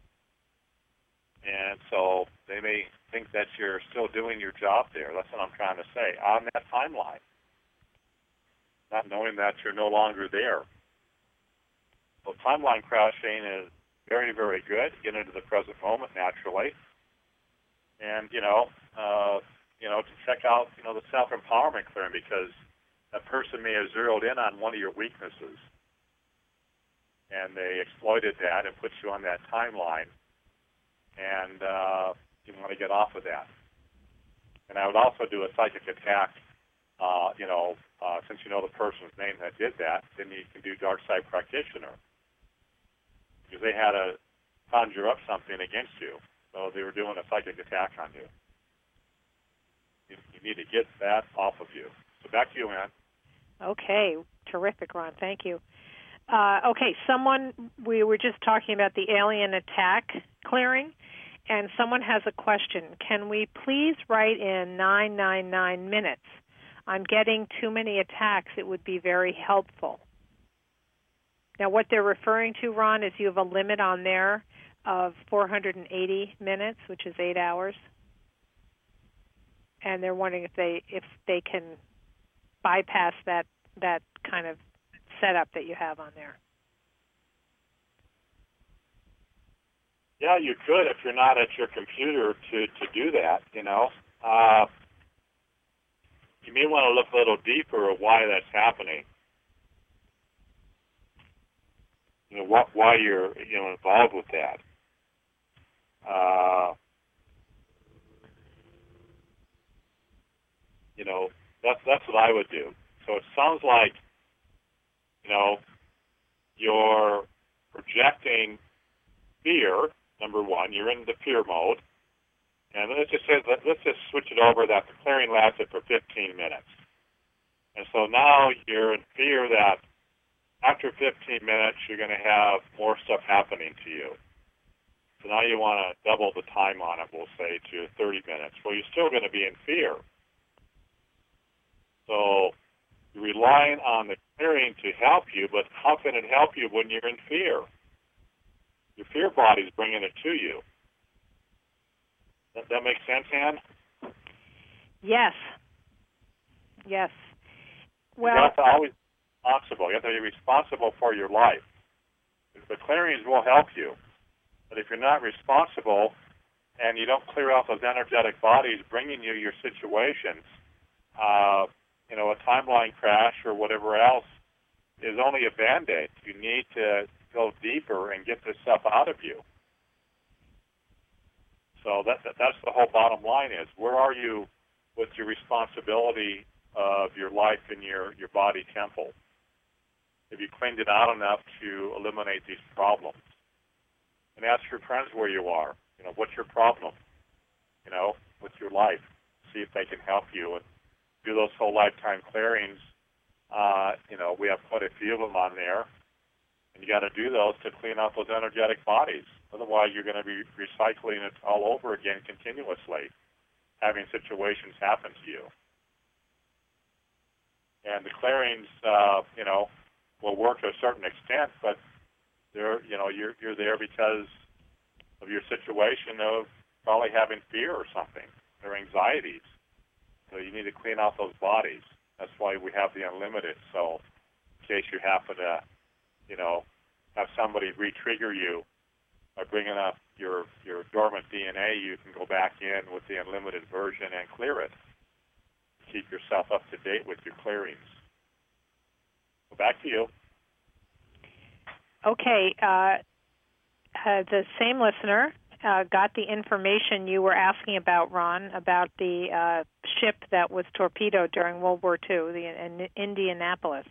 And so they may think that you're still doing your job there. That's what I'm trying to say. On that timeline, not knowing that you're no longer there. So timeline crashing is very, very good. Get into the present moment naturally. And, to check out, the self-empowerment clearing, because that person may have zeroed in on one of your weaknesses. And they exploited that and put you on that timeline. And you want to get off of that. And I would also do a psychic attack, since you know the person's name that did that, then you can do dark side practitioner. Because they had to conjure up something against you. So they were doing a psychic attack on you. You need to get that off of you. So back to you, Ann. Okay. Terrific, Ron. Thank you. Okay, we were just talking about the alien attack clearing, and someone has a question. Can we please write in 999 minutes? I'm getting too many attacks. It would be very helpful. Now, what they're referring to, Ron, is you have a limit on there of 480 minutes, which is 8 hours. And they're wondering if they can bypass that kind of setup that you have on there. Yeah, you could if you're not at your computer to do that, you know. You may want to look a little deeper at why that's happening. You know, why you're involved with that. You know, that's what I would do. So it sounds like, you know, you're projecting fear. Number one, you're in the fear mode. And let's just switch it over that the clearing lasted for 15 minutes. And so now you're in fear that after 15 minutes you're going to have more stuff happening to you. So now you want to double the time on it, we'll say, to 30 minutes. Well, you're still going to be in fear. So you're relying on the clearing to help you, but how can it help you when you're in fear? Your fear body's bringing it to you. That makes sense, Ann? Yes. Yes. Well, you have to always be responsible. You have to be responsible for your life. The clearings will help you, but if you're not responsible and you don't clear out those energetic bodies bringing you your situations, a timeline crash or whatever else is only a Band-Aid. You need to go deeper and get this stuff out of you. So that's the whole bottom line is, where are you with your responsibility of your life in your body temple? Have you cleaned it out enough to eliminate these problems? And ask your friends where you are. You know, what's your problem? You know, with your life. See if they can help you and do those whole lifetime clearings. We have quite a few of them on there. And you got to do those to clean out those energetic bodies. Otherwise, you're going to be recycling it all over again continuously, having situations happen to you. And the clearings, will work to a certain extent, but you're there because of your situation of probably having fear or something, or anxieties. So you need to clean out those bodies. That's why we have the unlimited. So in case you happen to, have somebody re-trigger you by bringing up your dormant DNA, you can go back in with the unlimited version and clear it. Keep yourself up to date with your clearings. So back to you. Okay. The same listener got the information you were asking about, Ron, about the ship that was torpedoed during World War II, the Indianapolis.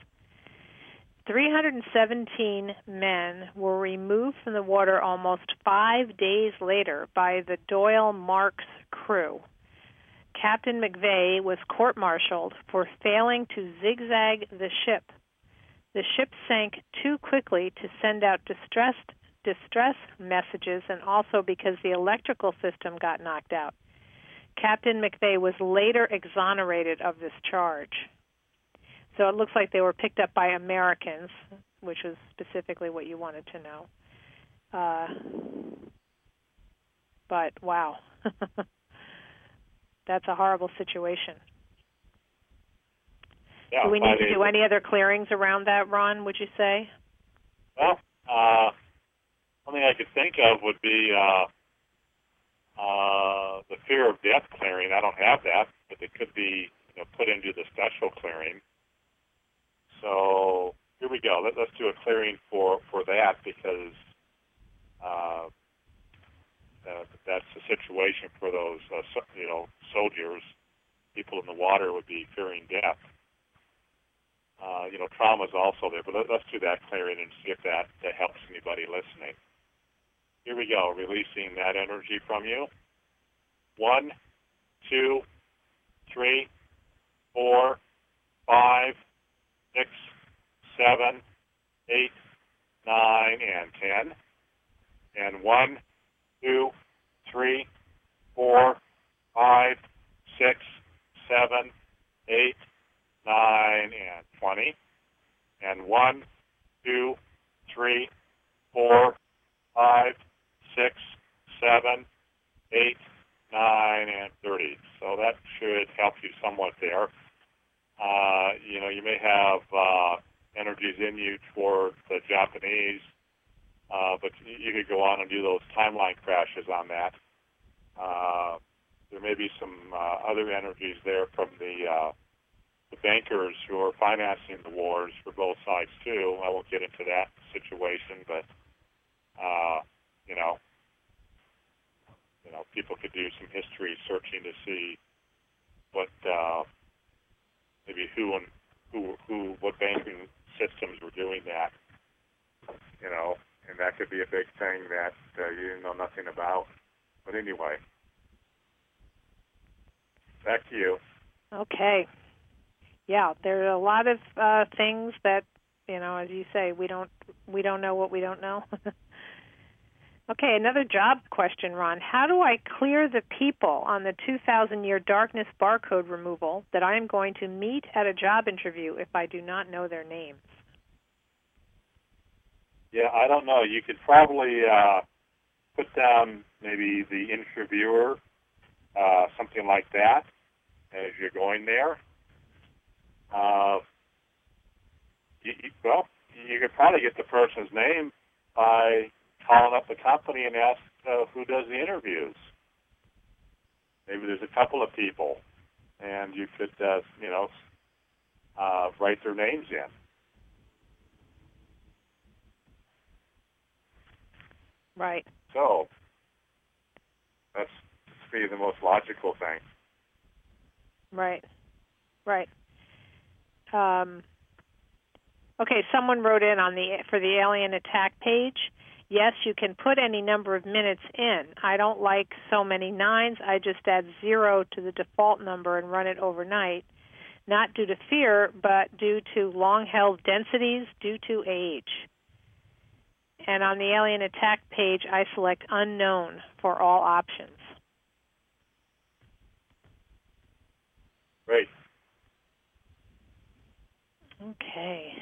317 men were removed from the water almost 5 days later by the Doyle Marks crew. Captain McVeigh was court-martialed for failing to zigzag the ship. The ship sank too quickly to send out distress messages, and also because the electrical system got knocked out. Captain McVeigh was later exonerated of this charge. So it looks like they were picked up by Americans, which was specifically what you wanted to know. But, wow. That's a horrible situation. Yeah, do we need to do any other clearings around that, Ron, would you say? Well, one thing I could think of would be the fear of death clearing. I don't have that, but it could be put into the special clearing. So here we go. Let's do a clearing for that, because that's the situation for those soldiers. People in the water would be fearing death. Trauma is also there, but let's do that clearing and see if that helps anybody listening. Here we go, releasing that energy from you. 1, 2, 3, 4, 5, 6, 7, 8, 9, and 10. And 1, 2, 3, 4, 5, 6, 7, 8, 9, and 20. And 1, 2, 3, 4, 5, 6, 7, 8, 9, and 30. So that should help you somewhat there. You may have energies in you toward the Japanese, but you could go on and do those timeline crashes on that. There may be some other energies there from the bankers who are financing the wars for both sides too. I won't get into that situation, but people could do some history searching to see what maybe what banking systems were doing that. And that could be a big thing that you didn't know nothing about. But anyway, back to you. Okay. Yeah, there are a lot of things that, as you say, we don't know what we don't know. Okay, another job question, Ron. How do I clear the people on the 2,000-year darkness barcode removal that I am going to meet at a job interview if I do not know their names? Yeah, I don't know. You could probably put down maybe the interviewer, something like that, as you're going there. You could probably get the person's name by calling up the company and ask who does the interviews. Maybe there's a couple of people, and you could, write their names in. Right. So that's to me the most logical thing. Right. Okay, someone wrote in for the alien attack page. Yes, you can put any number of minutes in. I don't like so many 9s. I just add 0 to the default number and run it overnight. Not due to fear, but due to long-held densities due to age. And on the alien attack page, I select unknown for all options. Great. Okay.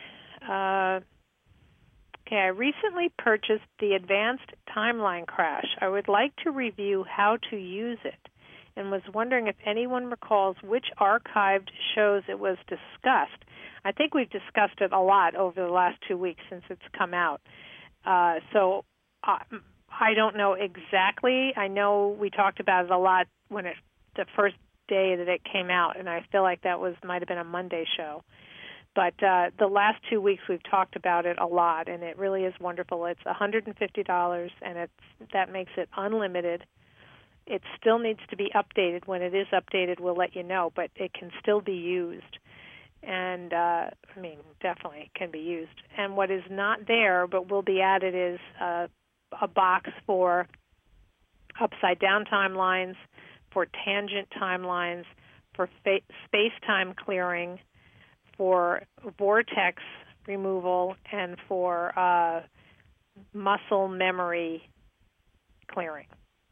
I recently purchased the Advanced Timeline Crash. I would like to review how to use it and was wondering if anyone recalls which archived shows it was discussed. I think we've discussed it a lot over the last 2 weeks since it's come out. So I don't know exactly. I know we talked about it a lot the first day that it came out, and I feel like that might have been a Monday show. But the last 2 weeks we've talked about it a lot, and it really is wonderful. It's $150, and that makes it unlimited. It still needs to be updated. When it is updated, we'll let you know, but it can still be used. And, definitely can be used. And what is not there but will be added is a box for upside-down timelines, for tangent timelines, for space-time clearing, for vortex removal, and for muscle memory clearing.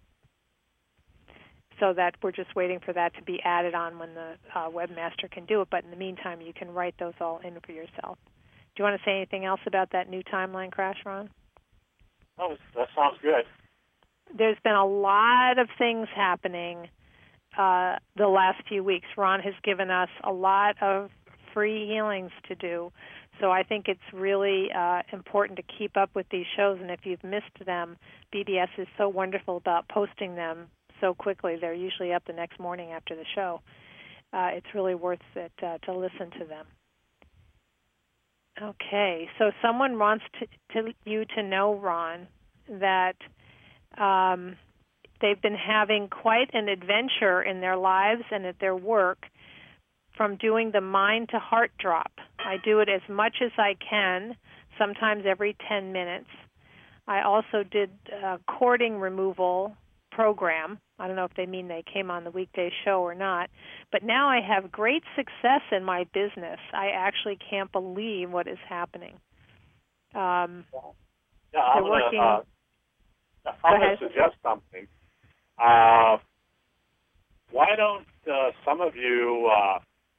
So that we're just waiting for that to be added on when the webmaster can do it. But in the meantime, you can write those all in for yourself. Do you want to say anything else about that new timeline crash, Ron? Oh, that sounds good. There's been a lot of things happening the last few weeks. Ron has given us a lot of free healings to do. So I think it's really important to keep up with these shows. And if you've missed them, BBS is so wonderful about posting them so quickly. They're usually up the next morning after the show. It's really worth it to listen to them. Okay, so someone wants you to know, Ron, that they've been having quite an adventure in their lives and at their work from doing the mind to heart drop. I do it as much as I can, sometimes every 10 minutes. I also did a cording removal program. I don't know if they mean they came on the weekday show or not, but now I have great success in my business. I actually can't believe what is happening. I'm going to suggest something. Why don't some of you,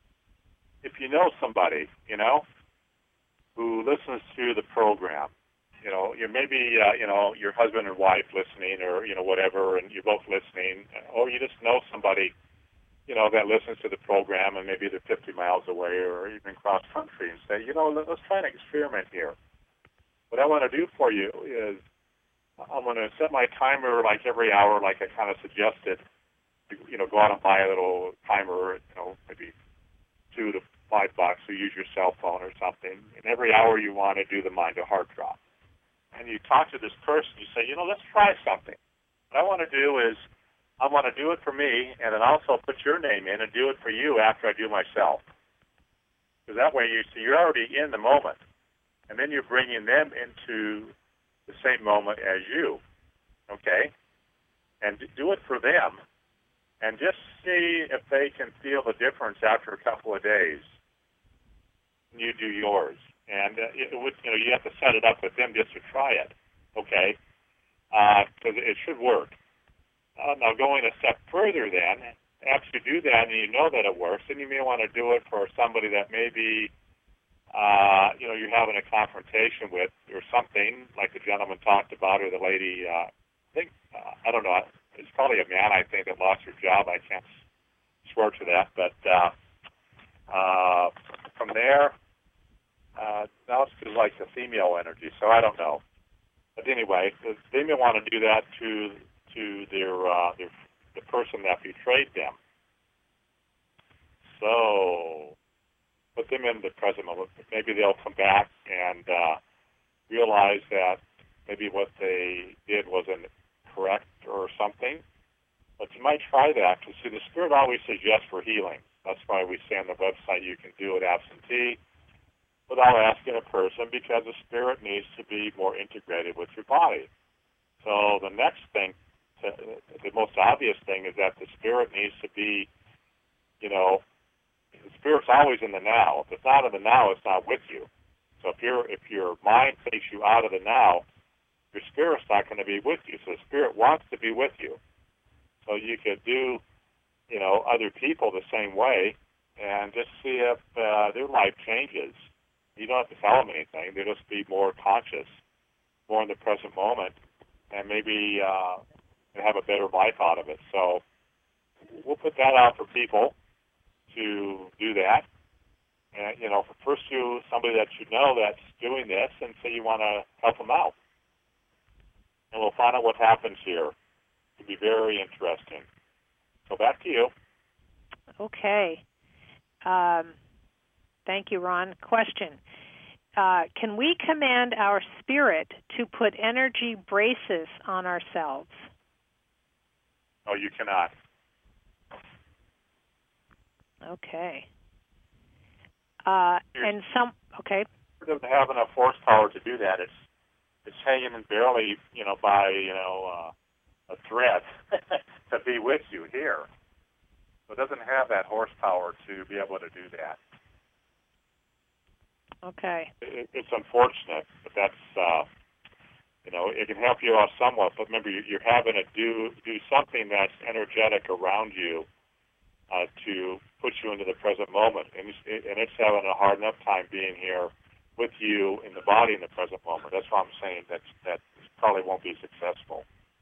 if you know somebody, who listens to the program, you maybe your husband and wife listening, or whatever, and you're both listening, or you just know somebody that listens to the program, and maybe they're 50 miles away or even cross country, and say, let's try an experiment here. What I want to do for you is I'm going to set my timer like every hour, like I kind of suggested. Go out and buy a little timer, maybe $2 to $5. So use your cell phone or something. And every hour you want to do the mind to heart drop. And you talk to this person, you say, let's try something. What I want to do is I want to do it for me, and then also put your name in and do it for you after I do myself. Because that way you're already in the moment. And then you're bringing them into the same moment as you, okay? And do it for them. And just see if they can feel the difference after a couple of days. You do yours. And you have to set it up with them just to try it, okay? Because it should work. Now, going a step further then, after you do that and you know that it works, then you may want to do it for somebody that maybe, you're having a confrontation with or something, like the gentleman talked about, or the lady, I don't know, it's probably a man, I think, that lost her job. I can't swear to that. But from there, now it's like the female energy, so I don't know. But anyway, they may want to do that to the person that betrayed them. So put them in the present moment. Maybe they'll come back and realize that maybe what they did wasn't correct or something. But you might try that, because the Spirit always suggests for healing. That's why we say on the website you can do it absentee without asking a person, because the Spirit needs to be more integrated with your body. So the next thing, the most obvious thing, is that the Spirit needs to be, the Spirit's always in the now. If it's not in the now, it's not with you. So if your mind takes you out of the now, your Spirit's not going to be with you. So the Spirit wants to be with you. So you could do, other people the same way, and just see if their life changes. You don't have to tell them anything. They'll just be more conscious, more in the present moment, and maybe have a better life out of it. So we'll put that out for people to do that. And, first you somebody that you know that's doing this, and say you want to help them out. And we'll find out what happens here. It'll be very interesting. So back to you. Okay. Thank you, Ron. Question. Can we command our spirit to put energy braces on ourselves? No, you cannot. Okay. Okay. It doesn't have enough horsepower to do that. It's hanging barely, by, a thread to be with you here. So it doesn't have that horsepower to be able to do that. Okay. It's unfortunate, but that's, it can help you out somewhat. But remember, you're having to do something that's energetic around you to put you into the present moment. And it's having a hard enough time being here with you in the body in the present moment. That's why I'm saying that probably won't be successful.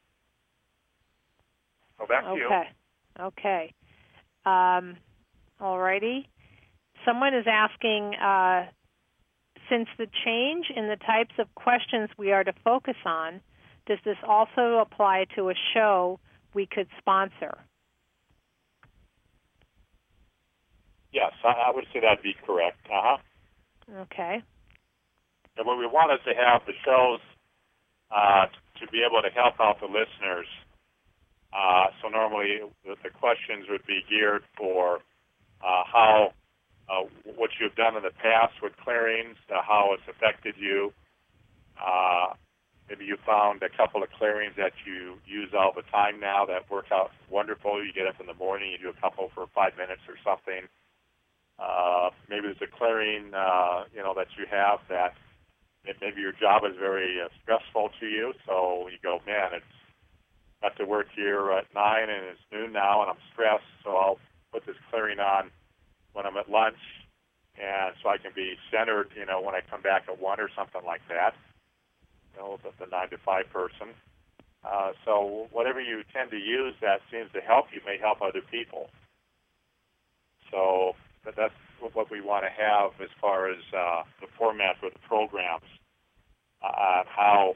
So back to you. Okay. All righty. Someone is asking, since the change in the types of questions we are to focus on, does this also apply to a show we could sponsor? Yes, I would say that'd be correct. Okay. And what we want is to have the shows to be able to help out the listeners. So normally the questions would be geared for how what you've done in the past with clearings, how it's affected you. Maybe you found a couple of clearings that you use all the time now that work out wonderful. You get up in the morning, you do a couple for 5 minutes or something. Maybe there's a clearing, that you have that maybe your job is very stressful to you. So you go, man, it's got to work here at 9 and it's noon now and I'm stressed. So I'll put this clearing on when I'm at lunch, and so I can be centered, when I come back at 1 or something like that. the 9 to 5 person. So whatever you tend to use that seems to help you may help other people. So that's what we want to have as far as the format for the programs, how,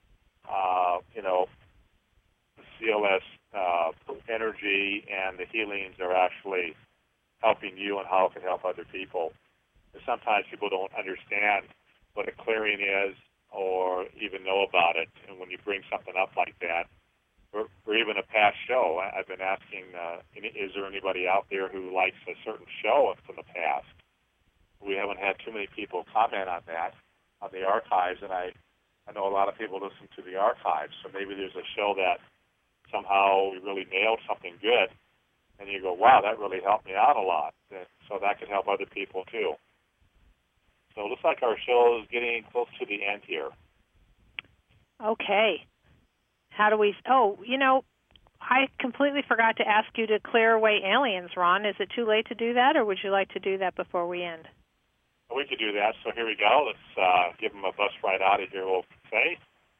the CLS energy and the healings are actually helping you and how it can help other people. And sometimes people don't understand what a clearing is or even know about it. And when you bring something up like that, or even a past show, I've been asking, is there anybody out there who likes a certain show from the past? We haven't had too many people comment on that, on the archives, and I know a lot of people listen to the archives, so maybe there's a show that somehow we really nailed something good, and you go, wow, that really helped me out a lot. And so that could help other people too. So it looks like our show is getting close to the end here. Okay. How do we... I completely forgot to ask you to clear away aliens, Ron. Is it too late to do that, or would you like to do that before we end? We could do that. So here we go. Let's give them a bus ride out of here, we'll say.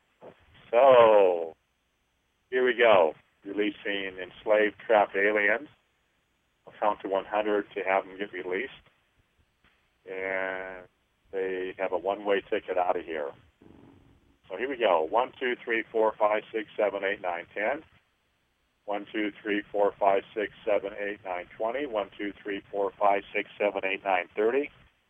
So here we go. Releasing enslaved, trapped aliens. I'll count to 100 to have them get released. And they have a one-way ticket out of here. So here we go. 1, 2, 3, 4, 5, 6, 7, 8, 9, 10. 1, 2, 3, 4, 5, 6, 7, 8, 9, 20. 1, 2, 3, 4, 5, 6, 7, 8, 9, 30.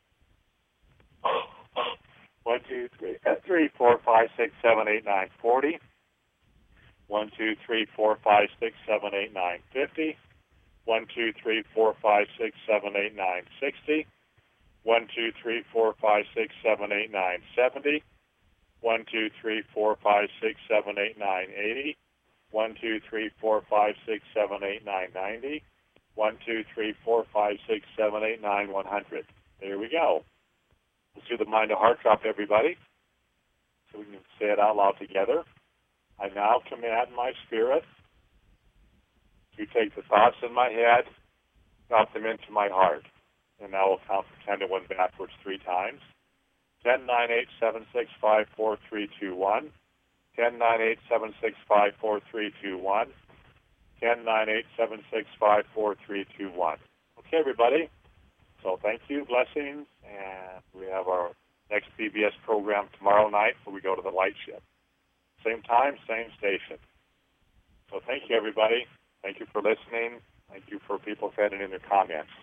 1, 2, 3, 4, 5, 6, 7, 8, 9, 40. 1, 2, 3, 4, 5, 6, 7, 8, 9, 50. 1, 2, 3, 4, 5, 6, 7, 8, 9, 60. 1, 2, 3, 4, 5, 6, 7, 8, 9, 70. 1, 2, 3, 4, 5, 6, 7, 8, 9, 80. 1, 2, 3, 4, 5, 6, 7, 8, 9, 90. 1, 2, 3, 4, 5, 6, 7, 8, 9, 100. There we go. Let's do the mind to heart drop, everybody. So we can say it out loud together. I now command my spirit to take the thoughts in my head, drop them into my heart. And now we'll count from 10 to 1 backwards 3 times. 10, 9, 8, 7, 6, 5, 4, 3, 2, 1. 10, 9, 8, 7, 6, 5, 4, 3, 2, 1. 10, 9, 8, 7, 6, 5, 4, 3, 2, 1. Okay, everybody. So thank you, blessings, and we have our next PBS program tomorrow night where we go to the light ship. Same time, same station. So thank you, everybody. Thank you for listening. Thank you for people sending in their comments.